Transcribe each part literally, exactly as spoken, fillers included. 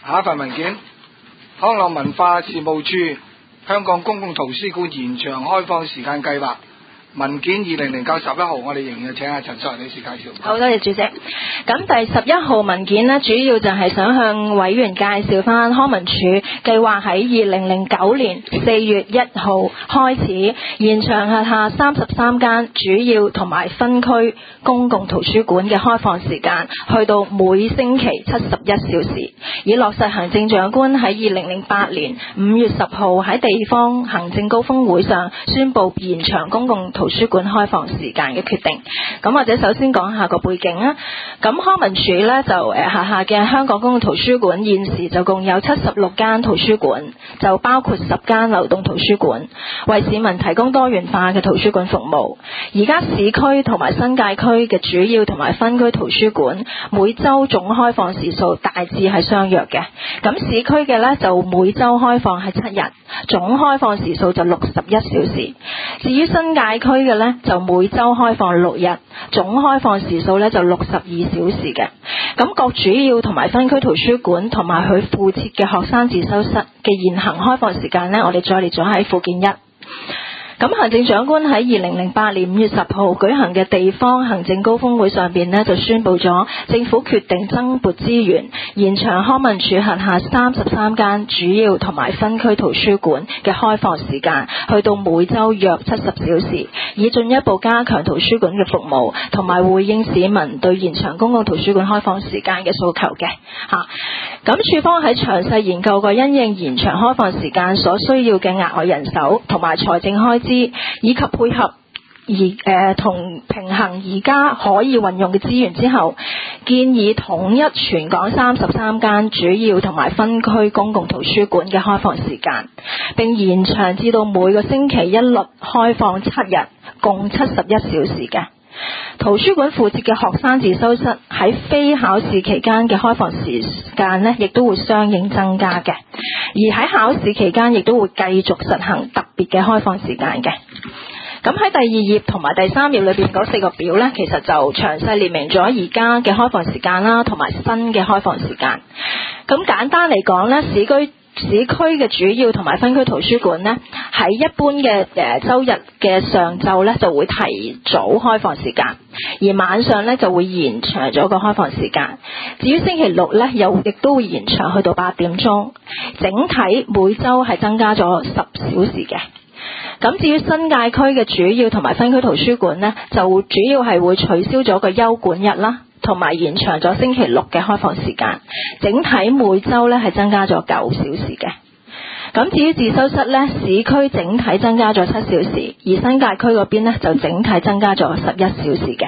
下一份文件，康樂文化事務處香港公共圖書館延長開放時間計劃。文件二零零九十一號，我哋仍然請阿陳淑妮女士介紹。 好，多謝主席。咁第十一號文件呢，主要就係想向委員介紹翻康文署計劃喺二零零九年四月一號開始延長轄下三十三間主要同埋分區公共圖書館嘅開放時間，去到每星期七十一小時，以落實行政長官喺二零零八年五月十號喺地方行政高峰會上宣布延長公共圖書館開放時間嘅決定。咁或者首先講下個背景啦。咁康文署呢，就誒轄下嘅香港公共圖書館現時就共有七十六間圖書館，就包括十間流動圖書館，為市民提供多元化嘅圖書館服務。而家市區同埋新界區嘅主要同埋分區圖書館每週總開放時數大致係相若嘅。咁市區嘅呢，就每週開放係七日，總開放時數就六十一小時。至於新界區嘅呢，就每週開放六日，總開放時數呢就六十二小時嘅。咁各主要同埋分區圖書館同埋佢附設嘅學生自修室嘅現行開放時間呢，我哋再列咗喺附件一。咁行政長官喺二零零八年五月十號舉行嘅地方行政高峰會上邊呢，就宣布咗政府決定增撥資源，延長康文署轄下三十三間主要同埋分區圖書館嘅開放時間，去到每週約七十小時，以進一步加強圖書館嘅服務，同埋回應市民對延長公共圖書館開放時間嘅訴求嘅嚇。咁署方喺詳細研究過因應延長開放時間所需要嘅額外人手同埋財政開支，以及配合而誒同平衡而家可以運用嘅資源之後，建議統一全港三十三間主要同埋分區公共圖書館嘅開放時間，並延長至到每個星期一律開放七日，共七十一小時嘅。圖書館附設嘅學生自修室喺非考試期間嘅開放時間呢，亦都會相應增加嘅。而喺考試期間，亦都會繼續實行特別嘅開放時間嘅。咁喺第二頁同埋第三頁裏邊嗰四個表呢，其實就詳細列明咗而家嘅開放時間啦，同埋新嘅開放時間。咁簡單嚟講呢，市區市區嘅主要同埋分區圖書館呢，喺一般嘅誒週日嘅上晝呢，就會提早開放時間，而晚上呢，就會延長咗個開放時間。至於星期六呢，又亦都會延長去到八點鐘，整體每週係增加咗十小時嘅。咁至於新界區嘅主要同埋分區圖書館呢，就主要係會取消咗個休館日啦，同埋延長咗星期六嘅開放時間，整體每週呢係增加咗九小時嘅。咁至於自修室呢，市區整體增加咗七小時，而新界區嗰邊呢就整體增加咗十一小時嘅。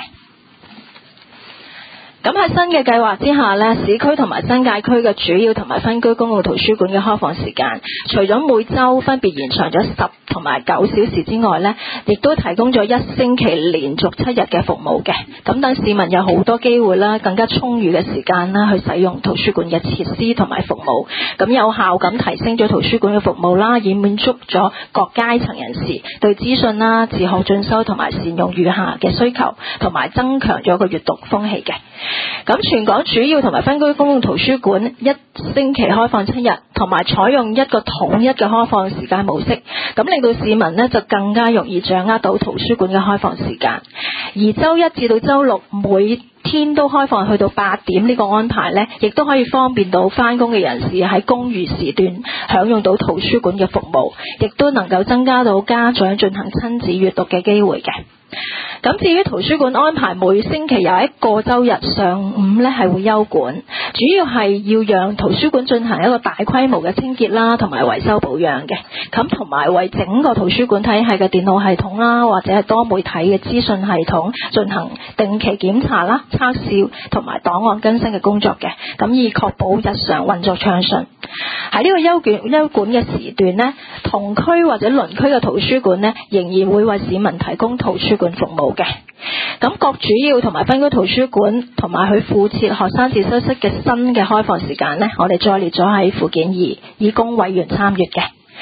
咁喺新嘅計劃之下呢，市區同埋新界區嘅主要同埋分區公共圖書館嘅開放時間，除咗每週分別延長咗十同埋九小時之外呢，亦都提供咗一星期連續七日嘅服務嘅。咁等市民有好多機會啦，更加充裕嘅時間啦，去使用圖書館嘅設施同埋服務，咁有效咁提升咗圖書館嘅服務啦，以滿足咗各階層人士對資訊啦、自學進修同埋善用餘下嘅需求，同埋增強咗個閱讀風氣嘅。咁全港主要同埋分區公共圖書館一星期開放七日，同埋採用一個統一嘅開放時間模式，咁令到市民呢就更加容易掌握到圖書館嘅開放時間。而週一至到週六每天都開放去到八點呢個安排呢，亦都可以方便到返工嘅人士喺公餘時段享用到圖書館嘅服務，亦都能夠增加到家長進行親子閱讀嘅機會嘅。咁至於圖書館安排每星期有一個週日上午呢係會休館，主要係要讓圖書館進行一個大規模嘅清潔啦，同埋維修保養嘅。咁同埋為整個圖書館體系嘅電腦系統啦，或者係多媒體嘅資訊系統進行定期檢查啦、測試同埋檔案更新嘅工作嘅。咁以確保日常運作暢順。喺呢個休館休館嘅時段呢，同區或者鄰區嘅圖書館呢，仍然會為市民提供圖書館服務嘅。咁各主要同埋分區圖書館同埋佢附設學生自修室嘅新嘅開放時間呢，我哋再列咗喺附件二，以供委員參閱嘅。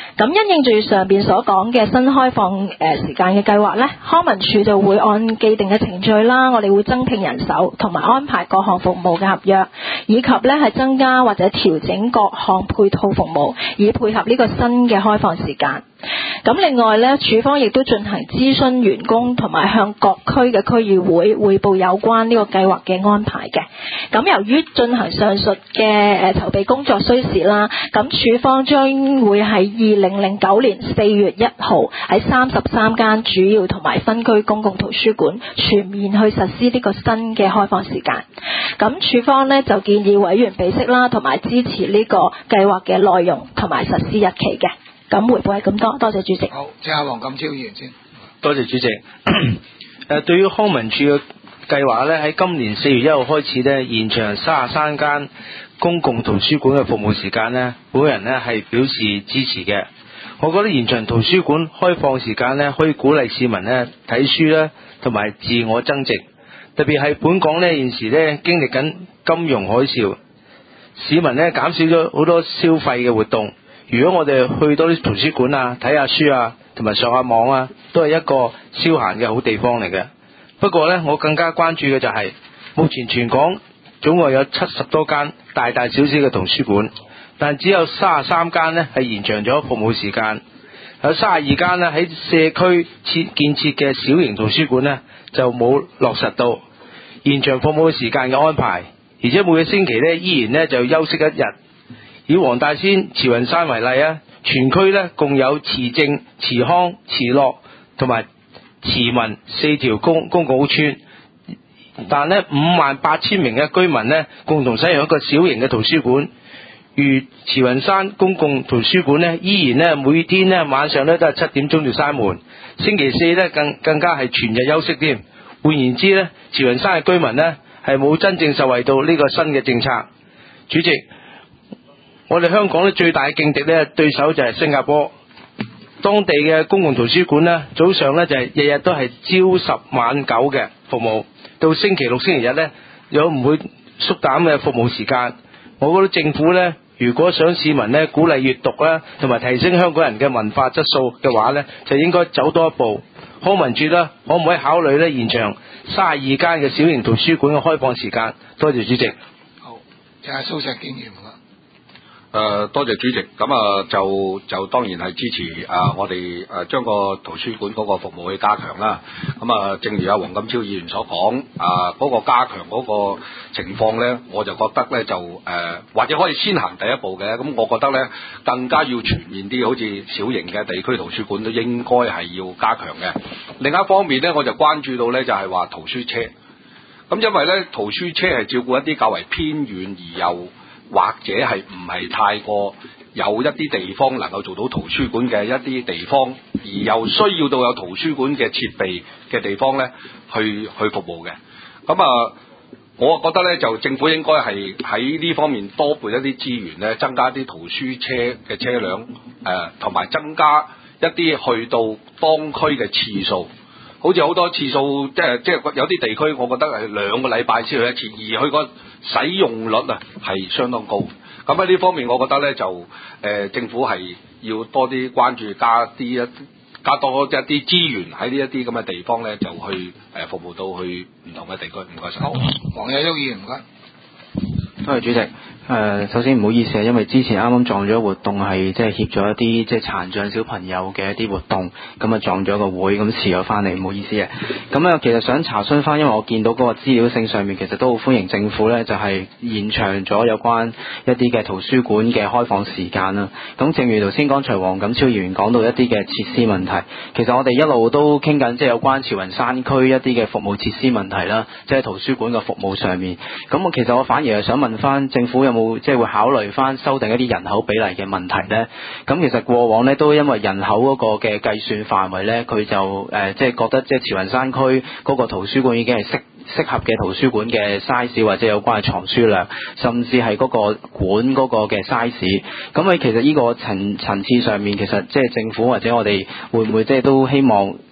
咁因應住上邊所講嘅新開放誒、呃、時間嘅計劃呢，康文署就會按既定嘅程序啦，我哋會增聘人手，同埋安排各項服務嘅合約，以及呢係增加或者調整各項配套服務，以配合呢個新嘅開放時間。咁另外呢，署方亦都進行諮詢員工，同埋向各區嘅區議會匯報有關呢個計劃嘅安排嘅。咁由於進行上述嘅誒籌備工作需時啦，咁署方將會喺二零零九年四月一號喺三十三間主要同埋分區公共圖書館全面去實施呢個新嘅開放時間。咁署方呢就建議委員備悉啦，同埋支持呢個計劃嘅內容同埋實施日期嘅。咁回報係咁多，多謝主席。 好，請阿黃錦超議員先。 多謝主席。誒，對於康文署嘅計劃咧，喺今年四月一號開始咧，延長三十三間公共圖書館嘅服務時間咧，本人咧係表示支持嘅。我覺得延長圖書館開放時間咧，可以鼓勵市民咧睇書咧，同埋自我增值。特別係本港咧現時咧經歷緊金融海嘯，市民咧減少咗好多消費嘅活動。如果我哋去多啲圖書館啊，睇下書啊，同埋上下網啊，都係一個消閒嘅好地方嚟嘅。不過呢，我更加關注嘅就係、是，目前全港總共有七十多間大大小小嘅圖書館，但只有三十三間呢係延長咗服務時間，有三十二間呢喺社區設建設嘅小型圖書館呢就冇落實到延長服務時間嘅安排，而且每個星期呢依然呢就休息一日。以黃大仙、慈雲山為例啊，全區咧共有慈正、慈康、慈樂同埋慈民四條公公共屋邨，但咧五萬八千名嘅居民咧共同使用一個小型嘅圖書館。如慈雲山公共圖書館咧，依然咧每天咧晚上咧都係七點鐘就閂門，星期四咧更更加係全日休息添。換言之咧，慈雲山嘅居民咧係冇真正受惠到呢個新嘅政策。主席，我哋香港咧最大嘅勁敵咧對手就係新加坡，當地嘅公共圖書館咧早上咧就係日日都係朝十晚九嘅服務，到星期六星期日咧有唔會縮減嘅服務時間。我覺得政府咧如果想市民咧鼓勵閱讀啦，同埋提升香港人嘅文化質素嘅話咧，就應該走多一步。康文署啦，可唔可以考慮咧延長三十二間嘅小型圖書館嘅開放時間？多謝主席。 好，就係蘇石景議員啦。 誒、呃，多謝主席。咁啊，就就當然係支持啊、呃，我哋誒將個圖書館嗰個服務去加強啦。咁啊，正如阿黃錦超議員所講，啊、呃、嗰、那個加強嗰個情況咧，我就覺得咧就誒、呃，或者可以先行第一步嘅。咁我覺得咧，更加要全面啲，好似小型嘅地區圖書館都應該係要加強嘅。另一方面咧，我就關注到咧，就係、是、話圖書車。咁因為咧，圖書車係照顧一啲較為偏遠而又或者係唔係太過有一啲地方能夠做到圖書館嘅一啲地方，而又需要到有圖書館嘅設備嘅地方咧，去去服務嘅。咁啊，我覺得咧就政府應該係喺呢方面多撥一啲資源咧，增加啲圖書車嘅車輛，誒同埋增加一啲去到當區嘅次數。好似好多次數，即係即係有啲地區，我覺得係兩個禮拜先去一次，而佢個使用率啊係相當高。咁喺呢方面，我覺得咧就誒、呃、政府係要多啲關注，加啲一加多一啲資源喺呢一啲咁嘅地方咧，就去誒、呃、服務到去唔同嘅地區。唔該晒。 好，黃有旭議員唔該。 多謝主席。誒、呃，首先唔好意思啊，因為之前啱啱撞咗活動係即係協助一啲即係殘障小朋友嘅一啲活動，咁啊撞咗個會，咁遲咗翻嚟，唔好意思啊。咁啊，其實想查詢翻，因為我見到嗰個資料性上面，其實都好歡迎政府咧，就係、是、延長咗有關一啲嘅圖書館嘅開放時間啦。咁正如頭先剛才黃錦超議員講到一啲嘅設施問題，其實我哋一路都傾緊即係有關慈雲山區一啲嘅服務設施問題啦，即係圖書館嘅服務上面。咁我其實我反而係想問翻政府有冇即係會考慮翻修訂一啲人口比例嘅問題呢？咁其實過往呢都因為人口嗰個嘅計算範圍呢，佢就誒即係覺得即係慈雲山區嗰個圖書館已經係適適合嘅圖書館嘅 size 或者有關嘅藏書量，甚至係嗰個館嗰個嘅 size。咁喺其實呢個層層次上面，其實即係政府或者我哋會唔會即係都希望即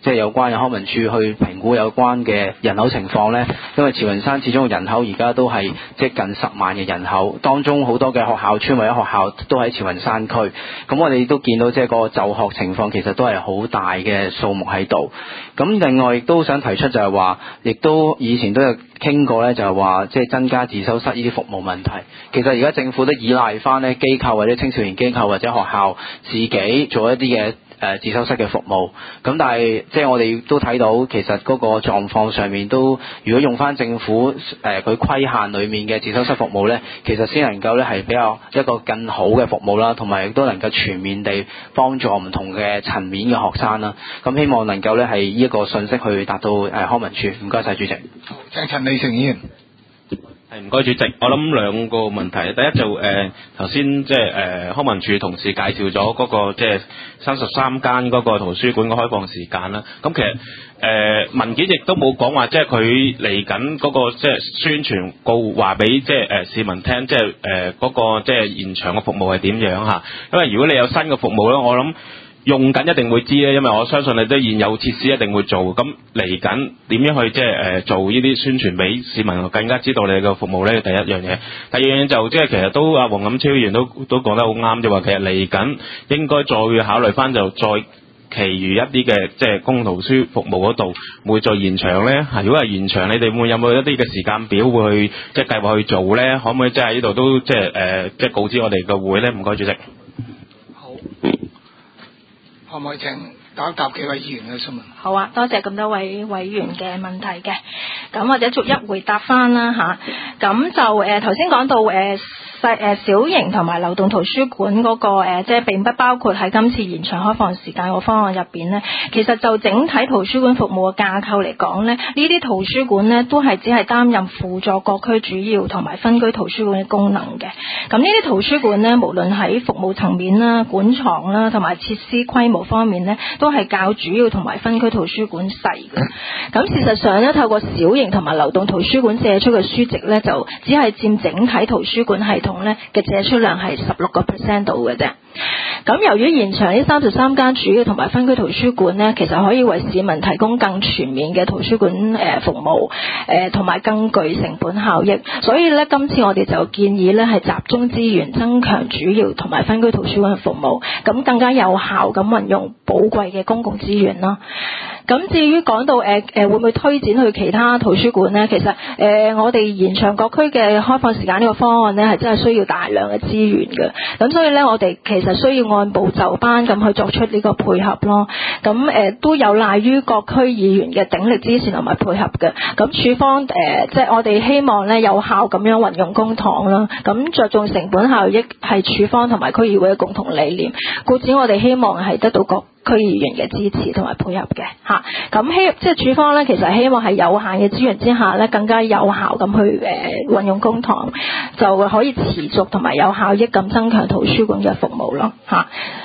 即係有關嘅康文署去評估有關嘅人口情況呢？因為慈雲山始終人口而家都係即係近十萬嘅人口，當中好多嘅學校村或者學校都喺慈雲山區。咁我哋都見到即係個就學情況其實都係好大嘅數目喺度。咁另外亦都想提出就係話，亦都以前都有傾過呢，就係話即係增加自修室呢啲服務問題。其實而家政府都依賴翻呢機構或者青少年機構或者學校自己做一啲嘅誒自修室嘅服務。咁但係即係我哋都睇到其實嗰個狀況上面都，如果用翻政府誒佢規限裡面嘅自修室服務呢，其實先能夠呢係比較一個更好嘅服務啦，同埋亦都能夠全面地幫助唔同嘅層面嘅學生啦。咁希望能夠呢係呢一個信息去達到誒康文署。唔該晒主席。 好，請陳李成議員。 係唔該主席，我諗兩個問題，第一就誒頭先即係誒康文署同事介紹咗嗰個即係三十三間嗰個圖書館嘅開放時間啦。咁其實誒、呃、文件亦都冇講話，即係佢嚟緊嗰個即係宣傳告話俾即係誒市民聽，即係誒嗰個即係現場嘅服務係點樣嚇。因為如果你有新嘅服務咧，我諗用緊一定會知咧，因為我相信你都現有設施一定會做。咁嚟緊點樣去即係誒做呢啲宣傳俾市民更加知道你嘅服務咧？第一樣嘢，第二樣嘢就即係其實都阿黃錦超議員都都講得好啱，就話其實嚟緊應該再考慮翻，就再其餘一啲嘅即係公共圖書服務嗰度會再延長咧。如果係延長，你哋會有冇一啲嘅時間表會去即係計劃去做咧？可唔可以即係喺呢度都即係誒即係告知我哋嘅會咧？唔該主席。 好。可唔可以請答一答幾位議員嘅詢問？ 好啊，多謝咁多位委員嘅問題嘅，咁或者逐一回答翻啦吓。咁就誒頭先講到誒細誒小型同埋流動圖書館嗰個誒，即係並不包括喺今次延長開放時間個方案入邊咧。其實就整體圖書館服務嘅架構嚟講咧，呢啲圖書館咧都係只係擔任輔助各區主要同埋分區圖書館嘅功能嘅。咁呢啲圖書館咧，無論喺服務層面啦、館藏啦同埋設施規模方面咧，都係較主要同埋分區圖書館細嘅。咁事實上咧，透過小型同埋流動圖書館借出嘅書籍咧，就只係佔整體圖書館系統咧嘅借出量係十六個 percent 度嘅啫。咁由於延長呢三十三間主要同埋分區圖書館呢，其實可以為市民提供更全面嘅圖書館誒服務，誒同埋更具成本效益。所以呢，今次我哋就建議呢係集中資源增強主要同埋分區圖書館嘅服務，咁更加有效咁運用寶貴嘅公共資源啦。咁至於講到誒誒會唔會推展去其他圖書館呢？其實誒、呃、我哋延長各區嘅開放時間呢個方案呢，係真係需要大量嘅資源嘅。咁所以呢，我哋其實需要按部就班咁去作出呢個配合咯。咁誒、呃、都有賴於各區議員嘅鼎力支持同埋配合嘅。咁署方誒、呃、即係我哋希望呢有效咁樣運用公帑啦。咁着重成本效益係署方同埋區議會嘅共同理念。故此我哋希望係得到各區議員嘅支持同埋配合嘅嚇，咁希即係署方咧，其實希望係有限嘅資源之下咧，更加有效咁去誒、呃、運用公帑，就可以持續同埋有效益咁增強圖書館嘅服務咯嚇。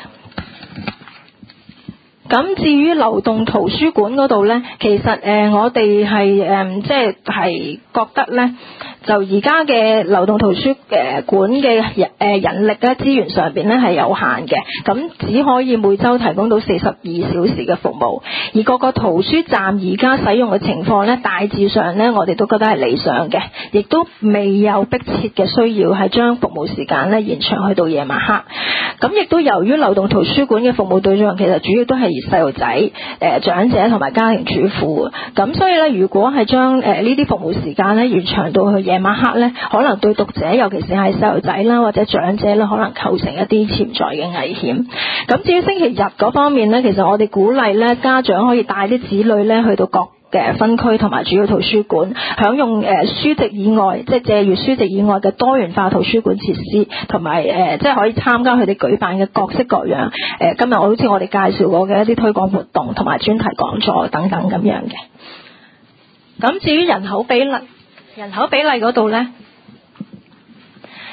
咁至於流動圖書館嗰度咧，其實誒、呃、我哋係誒即係係覺得咧。就而家嘅流動圖書誒館嘅人誒人力咧資源上邊咧係有限嘅，咁只可以每週提供到四十二小時嘅服務，而各個圖書站而家使用嘅情況咧，大致上咧我哋都覺得係理想嘅，亦都未有迫切嘅需要係將服務時間咧延長去到夜晚黑。咁亦都由於流動圖書館嘅服務對象其實主要都係細路仔、誒、呃、長者同埋家庭主婦，咁所以咧如果係將誒呢啲服務時間咧延長到去夜晚黑咧，可能對讀者尤其是係細路仔啦或者長者啦，可能構成一啲潛在嘅危險。咁至於星期日嗰方面咧，其實我哋鼓勵咧家長可以帶啲子女咧去到各嘅分區同埋主要圖書館，享用誒書籍以外，即係借閱書籍以外嘅多元化圖書館設施，同埋誒即係可以參加佢哋舉辦嘅各式各樣誒、呃、今日好似我哋介紹過嘅一啲推廣活動同埋專題講座等等咁樣嘅。咁至於人口比例，人口比例嗰度咧。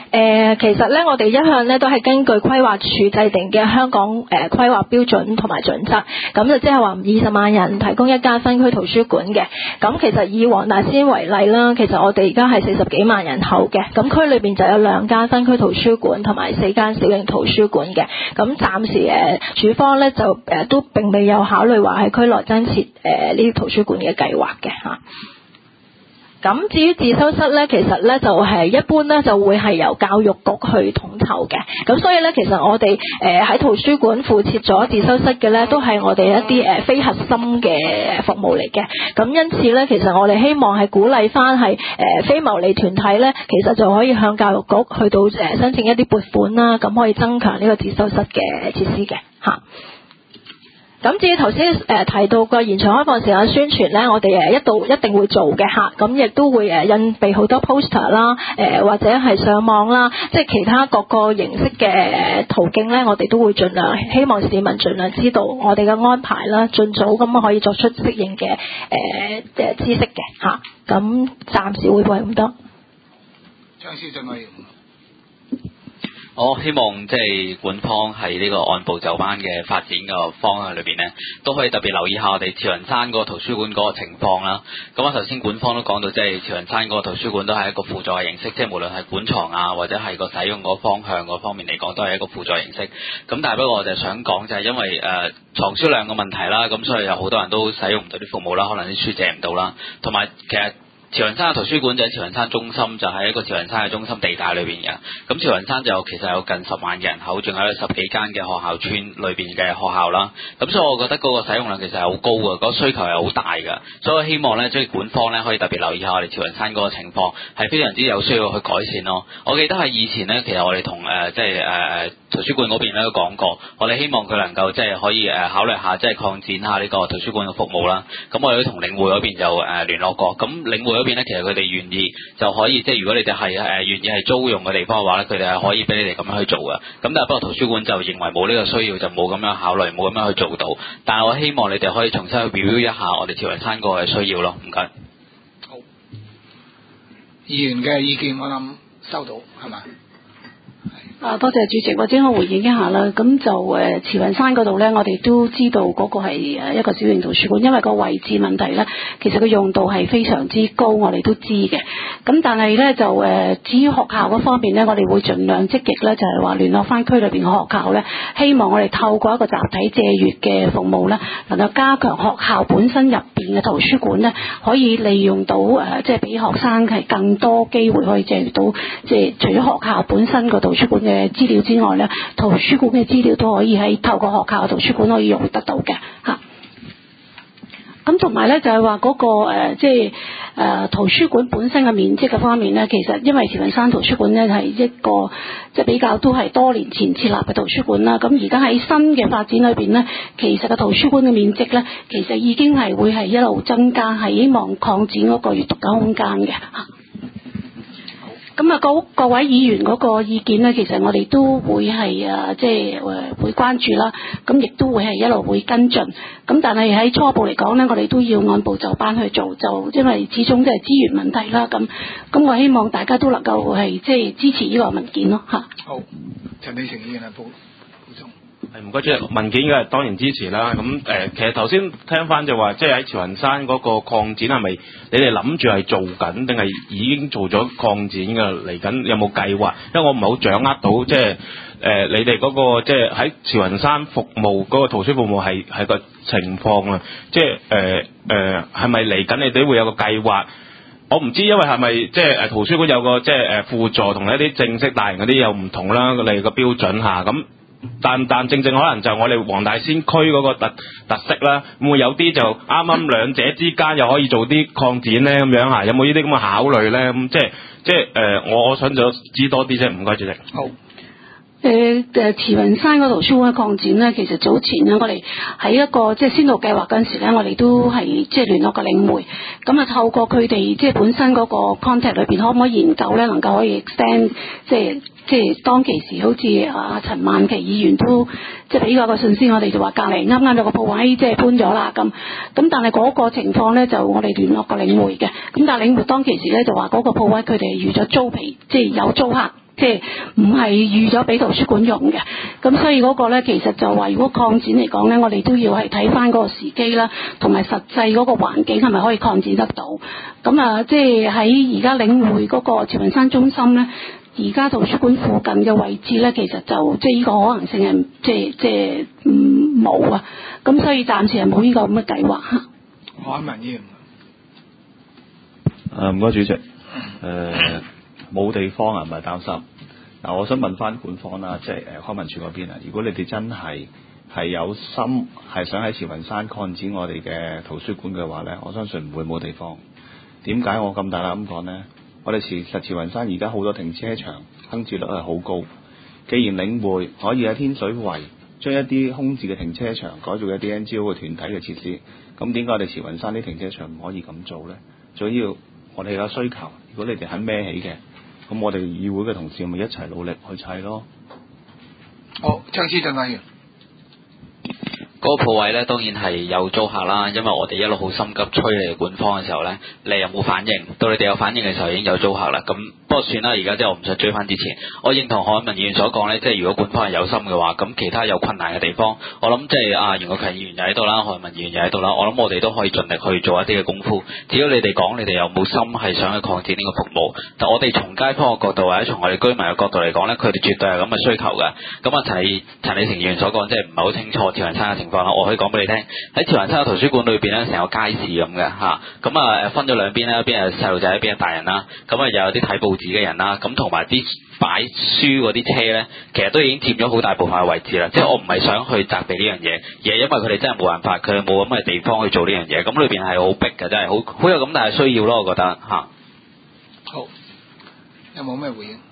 誒，其實咧，我哋一向咧都係根據規劃署制定嘅香港誒規劃標準同埋準則，咁就即係話二十萬人提供一間分區圖書館嘅。咁其實以黃大仙為例啦，其實我哋而家係四十幾萬人口嘅，咁區裏邊就有兩間分區圖書館同埋四間小型圖書館嘅。咁暫時誒署方咧就誒都並未有考慮話喺區內增設誒呢啲圖書館嘅計劃嘅嚇。咁至於自修室咧，其實咧就係一般咧就會係由教育局去統籌嘅。咁所以咧，其實我哋誒喺圖書館附設咗自修室嘅咧，都係我哋一啲誒非核心嘅服務嚟嘅。咁因此咧，其實我哋希望係鼓勵翻係誒非牟利團體咧，其實就可以向教育局去到誒申請一啲撥款啦，咁可以增強呢個自修室嘅設施嘅嚇。咁至於頭先誒提到個延長開放時間宣傳咧，我哋誒一度一定會做嘅嚇，咁亦都會誒印備好多 poster 啦，誒或者係上網啦，即係其他各個形式嘅途徑咧，我哋都會盡量希望市民盡量知道我哋嘅安排啦，盡早咁可以作出適應嘅誒誒知識嘅嚇。咁暫時會係咁多。 張司俊委員。 我希望即係管方喺呢個按部就班嘅發展嘅方向裏邊呢，都可以特別留意下我哋慈雲山嗰個圖書館嗰個情況啦。咁我頭先管方都講到，即係慈雲山嗰個圖書館都係一個輔助嘅形式，即係無論係館藏啊，或者係個使用嗰方向嗰方面嚟講，都係一個輔助形式。咁但係不過我就想講就係因為誒、呃、藏書量嘅問題啦，咁所以有好多人都使用唔到啲服務啦，可能啲書借唔到啦，同埋其實慈雲山嘅圖書館就喺慈雲山中心，就喺一個慈雲山嘅中心地帶裏邊嘅。咁慈雲山就其實有近十萬人口，仲有十幾間嘅學校村裏邊嘅學校啦。咁所以我覺得嗰個使用量其實係好高嘅，嗰個需求係好大嘅。所以我希望咧，即係管方咧可以特別留意下我哋慈雲山嗰個情況，係非常之有需要去改善咯。我記得係以前咧，其實我哋同誒即係誒圖書館嗰邊咧都講過，我哋希望佢能夠即係可以誒考慮下，即係擴展下呢個圖書館嘅服務啦。咁我哋都同領匯嗰邊就誒聯絡過，咁領匯嗰邊咧，其實佢哋願意就可以，即係如果你哋係誒願意係租用嘅地方嘅話咧，佢哋係可以俾你哋咁樣去做嘅。咁但係不過圖書館就認為冇呢個需要，就冇咁樣考慮，冇咁樣去做到。但係我希望你哋可以重新去 review 一下我哋慈雲山嗰個嘅需要咯。唔該。 好，議員嘅意見我諗收到係咪？ 啊，多謝主席，或者我回應一下啦。咁就誒慈雲山嗰度咧，我哋都知道嗰個係誒一個小型圖書館，因為個位置問題咧，其實個用度係非常之高，我哋都知嘅。咁但係咧就誒，至於學校嗰方面咧，我哋會盡量積極咧，就係話聯絡翻區裏邊嘅學校咧，希望我哋透過一個集體借閱嘅服務咧，能夠加強學校本身入邊嘅圖書館咧，可以利用到誒，即係俾學生係更多機會可以借閱到，即係除咗學校本身個圖書館嘅資料之外咧，圖書館嘅資料都可以喺透過學校嘅圖書館可以用得到嘅嚇。咁同埋咧就係話嗰個誒即係誒圖書館本身嘅面積嘅方面咧，其實因為慈雲山圖書館咧係一個即係比較都係多年前設立嘅圖書館啦。咁而家喺新嘅發展裏邊咧，其實個圖書館嘅面積咧，其實已經係會係一路增加，係希望擴展嗰個閱讀嘅空間嘅嚇。咁啊，各各位議員嗰個意見咧，其實我哋都會係啊，即係誒會關注啦。咁亦都會係一路會跟進。咁但係喺初步嚟講咧，我哋都要按部就班去做，就因為始終即係資源問題啦。咁咁我希望大家都能夠係即係支持呢個文件咯嚇。 好，陳李成議員啊，補補充。 係唔該，主席，文件嘅當然支持啦。咁誒、呃，其實頭先聽翻就話，即係喺慈雲山嗰個擴展係咪你哋諗住係做緊，定係已經做咗擴展嘅？嚟緊有冇計劃？因為我唔係好掌握到，即係誒、呃、你哋嗰、嗰個即係喺慈雲山服務嗰個圖書服務係係個情況啊。即係誒誒係咪嚟緊你哋會有個計劃？我唔知，因為係咪即係誒圖書館有個即係誒輔助同一啲正式大型嗰啲有唔同啦，你哋個標準下咁。但但正正可能就我哋黃大仙區嗰個特特色啦，會有啲就啱啱兩者之間又可以做啲擴展咧咁樣嚇，有冇呢啲咁嘅考慮咧？咁即係即係誒、呃，我我想就知多啲啫，唔該主席。 好。 誒誒，慈雲山嗰圖書館嘅擴展咧，其實早前咧，我哋喺一個即係先導計劃嗰陣時咧，我哋都係即係聯絡個領匯，咁啊透過佢哋即係本身嗰個 contact 裏邊，可唔可以研究咧，能夠可以 extend 即係即係當其時，好似啊陳曼琪議員都即係俾咗個信息，我哋就話隔離啱啱有個鋪位即係搬咗啦咁，咁但係嗰個情況咧，就我哋聯絡個領匯嘅，咁但係領匯當其時咧就話嗰個鋪位佢哋預咗租皮，即係有租客即係唔係預咗俾圖書館用嘅。咁所以嗰個咧，其實就話如果擴展嚟講咧，我哋都要係睇翻嗰個時機啦，同埋實際嗰個環境係咪可以擴展得到。咁啊，即係喺而家領匯嗰個慈雲山中心咧，而家圖書館附近嘅位置咧，其實就即係呢個可能性係即係即係唔冇啊。咁所以暫時係冇呢個咁嘅計劃嚇。 海文議員。 誒唔該主席，誒、呃、冇地方啊，唔係擔心。嗱，我想問翻管方啦，即係誒康文署嗰邊啊，如果你哋真係係有心係想喺慈雲山擴展我哋嘅圖書館嘅話咧，我相信唔會冇地方。點解我咁大膽咁講呢？我哋其實慈雲山而家好多停車場，空置率係好高。既然領匯可以喺天水圍將一啲空置嘅停車場改造一啲 N G O 嘅團體嘅設施，咁點解我哋慈雲山啲停車場唔可以咁做呢？最要我哋有需求，如果你哋肯孭起嘅，咁我哋議會嘅同事咪一齊努力去砌咯。 好，張思振委員。 嗰個鋪位咧，當然係有租客啦，因為我哋一路好心急催你哋管方嘅時候咧，你有冇反應？到你哋有反應嘅時候已經有租客啦。咁不過算啦，而家即係我唔想追翻之前。我認同何文議員所講咧，即係如果管方係有心嘅話，咁其他有困難嘅地方，我諗即係啊袁國強議員又喺度啦，何文議員又喺度啦，我諗我哋都可以盡力去做一啲嘅功夫。只要你哋講你哋有冇心係想去擴展呢個服務，但我哋從街坊嘅角度或者從我哋居民嘅角度嚟講咧，佢哋絕對係咁嘅需求嘅。咁啊陳李陳李成議員所講即係唔係好清楚慈雲山嘅情況啦，我可以講俾你聽，喺慈雲山嘅圖書館裏邊咧，成個街市咁嘅嚇，咁啊分咗兩邊啦，一邊係細路仔，一邊係大人啦，咁啊又有啲睇報紙嘅人啦，咁同埋啲擺書嗰啲車咧，其實都已經佔咗好大部分嘅位置啦。即係我唔係想去責備呢樣嘢，而係因為佢哋真係冇辦法，佢哋冇咁嘅地方去做呢樣嘢，咁裏邊係好逼嘅，真係好好有咁大嘅需要咯，我覺得嚇。 好，有冇咩回應？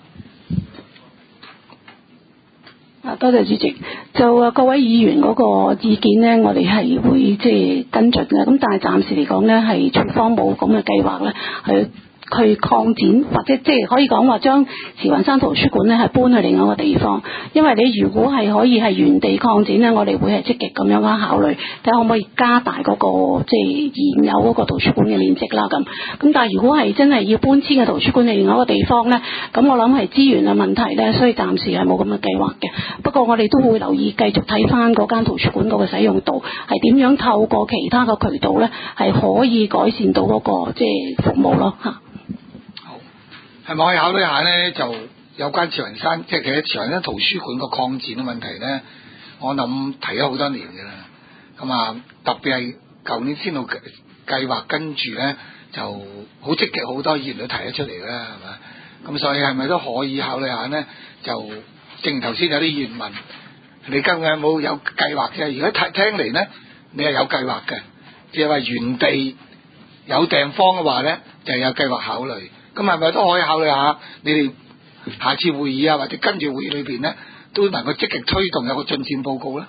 啊，多謝主席。就啊，各位議員嗰個意見呢，我哋係會即係跟進嘅。咁但係暫時嚟講呢，係署方冇咁嘅計劃咧，係去擴展或者即係可以講話將慈雲山圖書館咧係搬去另外一個地方。因為你如果係可以係原地擴展呢，我哋會係積極咁樣樣考慮，睇下可唔可以加大嗰個即係現有嗰個圖書館嘅面積啦咁。咁但係如果係真係要搬遷嘅圖書館去另外一個地方呢，咁我諗係資源嘅問題呢，所以暫時係冇咁嘅計劃嘅。不過我哋都會留意繼續睇翻嗰間圖書館嗰個使用度係點樣，透過其他嘅渠道呢，係可以改善到嗰個即係服務咯嚇。 係咪可以考慮下咧？就有關慈雲山，即係其實慈雲山圖書館個擴展嘅問題咧，我諗提咗好多年嘅啦。咁啊，特別係舊年先到計劃，跟住咧就好積極，好多議員都提咗出嚟啦，係咪？咁所以係咪都可以考慮下咧？就正如頭先有啲議員問，你究竟有冇有計劃嘅？如果聽聽嚟咧，你係有計劃嘅，即係話原地有地方嘅話咧，就有計劃考慮。咁係咪都可以考慮下？你哋下次會議啊，或者跟住會議裏邊咧，都能夠積極推動有個進展報告咧？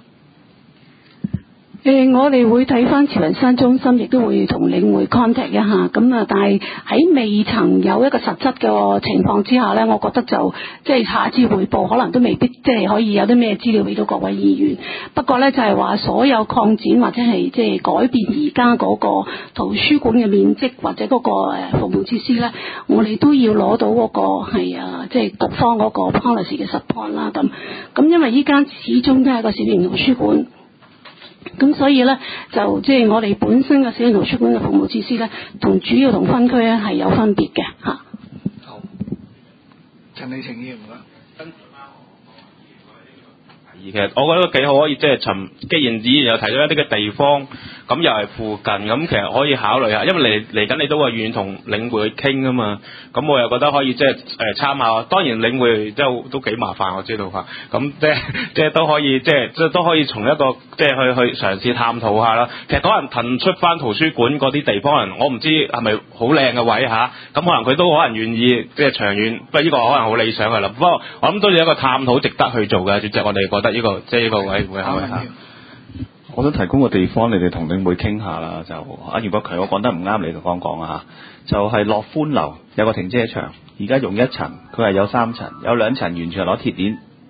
誒、呃，我哋會睇翻慈雲山中心，亦都會同領匯 contact 一下。咁啊，但係喺未曾有一個實質嘅情況之下咧，我覺得就即係下次彙報可能都未必即係可以有啲咩資料俾到各位議員。不過咧，就係、是、話所有擴展或者係即係改變而家嗰個圖書館嘅面積或者嗰個誒服務設施咧，我哋都要攞到嗰個係啊，即係局方嗰個 policy 嘅 support 啦。咁咁因為依間始終都係一個小型圖書館。咁所以咧，就即係我哋本身嘅小型圖書館嘅服務設施咧，同主要同分區咧係有分別嘅嚇。 好，陳李成議員啦。 其實我覺得幾好，可以即係尋，既然議員又提咗一啲嘅地方，咁又係附近，咁其實可以考慮下，因為嚟嚟緊你都話願同領匯去傾啊嘛，咁我又覺得可以即係誒參考。當然領匯即係都幾麻煩，我知道嚇，咁即係即係都可以即係即係都可以從一個即係去去嘗試探討下啦。其實可能騰出翻圖書館嗰啲地方，可能我唔知係咪好靚嘅位嚇，咁可能佢都可能願意即係長遠，不過呢個可能好理想嘅啦。不過我諗都有一個探討值得去做嘅，主席我哋覺得。呢、這個即係呢個位會考慮下。 我想提供個地方，你哋同領匯傾下啦。就阿袁國強，我講得唔啱，你就講講啊嚇。就係樂歡樓有個停車場，而家用一層，佢係有三層，有兩層完全係攞鐵鏈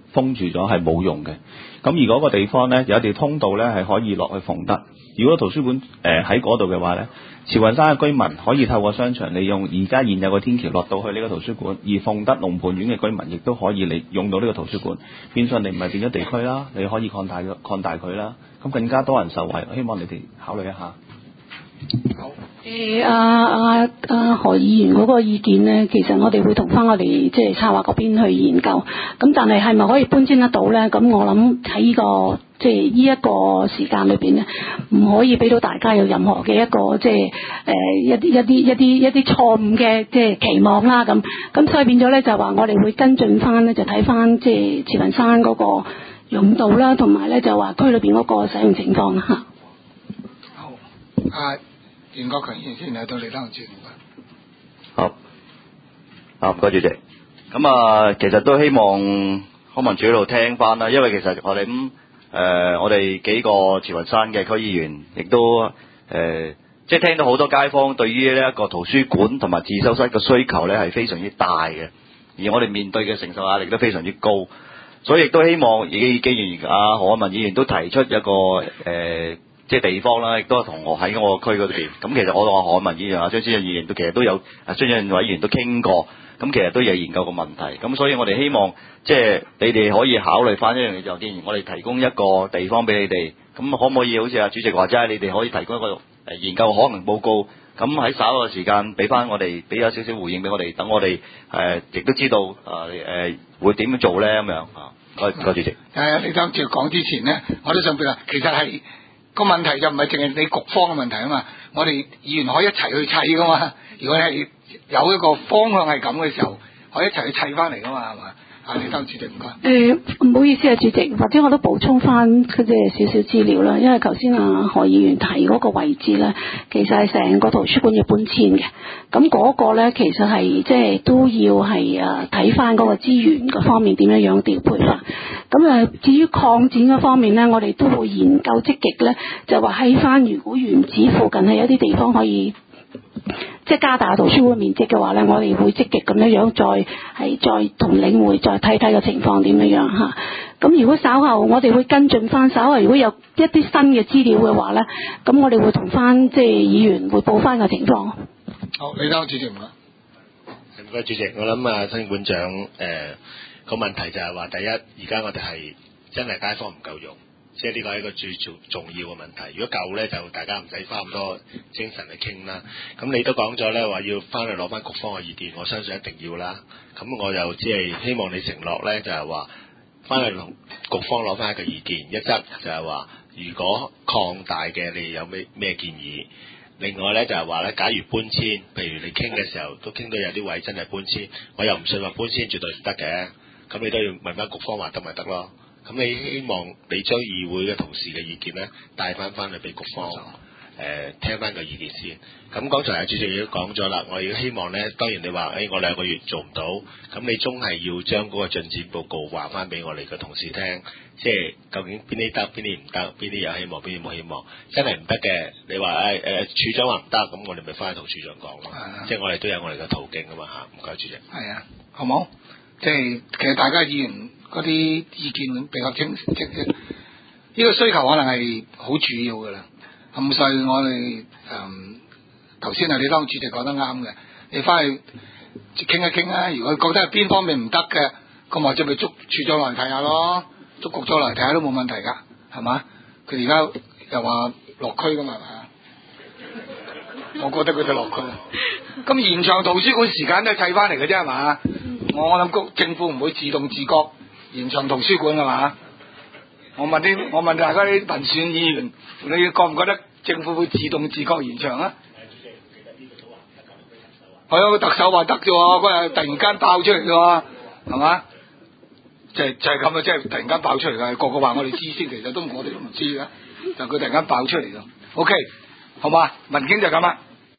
封住咗係冇用嘅。咁而嗰個地方呢，有一條通道呢係可以落去鳳德。如果圖書館誒喺嗰度嘅話呢，慈雲山嘅居民可以透過商場利用而家現有嘅天橋落到去呢個圖書館，而鳳德龍蟠苑嘅居民亦都可以利用到呢個圖書館。變相你唔係變咗地區啦，你可以擴大擴大佢啦，咁更加多人受惠。希望你哋考慮一下。 好。 誒阿阿阿何議員嗰個意見呢，其實我哋會同翻我哋即係策劃嗰邊去研究。咁但係係咪可以搬遷得到呢？咁我諗喺呢個即係呢一個時間裏邊呢，唔可以俾到大家有任何嘅一個即係誒、呃、一啲一啲一啲一啲錯誤嘅即係期望啦。咁咁所以變咗呢，就話我哋會跟進翻呢，就睇翻即係慈雲山嗰個用度啦，同埋呢就話區裏邊嗰個使用情況嚇。 好，啊。袁國強議員先嚟到李德豪主席。 好，啊唔該主席。咁啊，其實都希望康文署嗰度聽翻啦，因為其實我哋咁誒，我哋幾個慈雲山嘅區議員亦都誒、呃，即係聽到好多街坊對於呢一個圖書館同埋自修室嘅需求咧係非常之大嘅，而我哋面對嘅承受壓力都非常之高，所以亦都希望，而既然阿何文議員都提出一個誒。呃即係地方啦，亦都係同我喺我個區嗰邊。咁其實我同阿何文議員、阿張先生議員都其實都有，啊張振委員都傾過。咁其實都有研究個問題。咁所以我哋希望即係你哋可以考慮翻一樣嘢，就既然我哋提供一個地方俾你哋，咁可唔可以好似阿主席話齋，你哋可以提供一個誒研究可能報告。咁喺稍後嘅時間俾翻我哋，俾咗少少回應俾我哋，等我哋誒亦都知道誒誒、呃、會點樣做咧咁樣啊。唔該，主席。誒， 你等住講之前咧，我都想表達，其實係。個問題就唔係淨係你局方嘅問題啊嘛，我哋議員可以一齊去砌噶嘛。如果係有一個方向係咁嘅時候，可以一齊去砌翻嚟噶嘛，係嘛？啊，李生主席唔該。誒，唔好意思啊，主席，或者我都補充翻佢哋少少資料啦。因為頭先啊何議員提嗰個位置咧，其實係成個圖書館要搬遷嘅。咁嗰個咧，其實係即係都要係誒睇翻嗰個資源嗰方面點樣樣調配法。咁誒，至於擴展嗰方面咧，我哋都會研究積極咧，就話喺翻如果原址附近係有啲地方可以即係加大圖書館面積嘅話咧，我哋會積極咁樣樣再係再同領會再睇睇個情況點樣樣嚇。咁如果稍後我哋會跟進翻，稍後如果有一啲新嘅資料嘅話咧，咁我哋會同翻即係議員匯報翻個情況。好，李生主席唔該。唔該主席，我諗啊，新館長誒。呃個問題就係話，第一，而家我哋係真係街坊唔夠用，即係呢個係一個最重重要嘅問題。如果夠咧，就大家唔使花咁多精神去傾啦。咁你都講咗咧，話要翻去攞翻局方嘅意見，我相信一定要啦。咁我就只係希望你承諾咧，就係話翻去同局方攞翻一個意見，一則就係話，如果擴大嘅，你有咩咩建議？另外咧就係話咧，假如搬遷，譬如你傾嘅時候都傾到有啲位真係搬遷，我又唔信話搬遷絕對唔得嘅。咁你都要問翻局方話得咪得咯？咁你希望你將議會嘅同事嘅意見咧帶翻翻去俾局方，誒、呃、聽翻個意見先。咁剛才阿主席亦都講咗啦，我亦都希望咧，當然你話誒、哎、我兩個月做唔到，咁你終係要將嗰個進展報告話翻俾我哋嘅同事聽，即係究竟邊啲得，邊啲唔得，邊啲有希望，邊啲冇希望。真係唔得嘅，你話誒誒處長話唔得，咁我哋咪翻去同處長講咯。即係我哋都有我哋嘅途徑噶嘛嚇。唔該主席。係啊，好冇？即係其實大家議員嗰啲意見比較清晰，即係呢個需求可能係好主要㗎啦。咁所以我哋誒頭先啊李當主席講得啱嘅，你翻去傾一傾啊。如果覺得係邊方面唔得嘅，咁或者咪捉處長嚟睇下咯，捉局長嚟睇下都冇問題㗎，係嘛？佢而家又話落區㗎嘛，係嘛？我覺得佢就落區。咁延長圖書館時間都係砌翻嚟嘅啫，係嘛？我我諗政府唔會自動自覺延長圖書館㗎嘛？我問啲我問大家啲民選議員，你覺唔覺得政府會自動自覺延長啊？係啊，個特首話得啫喎，嗰日突然間爆出嚟啫喎，係嘛？就係就係咁啊！即係突然間爆出嚟㗎，個個話我哋知先，其實都我哋都唔知㗎，就佢突然間爆出嚟㗎。OK，好嘛？文件就咁啦。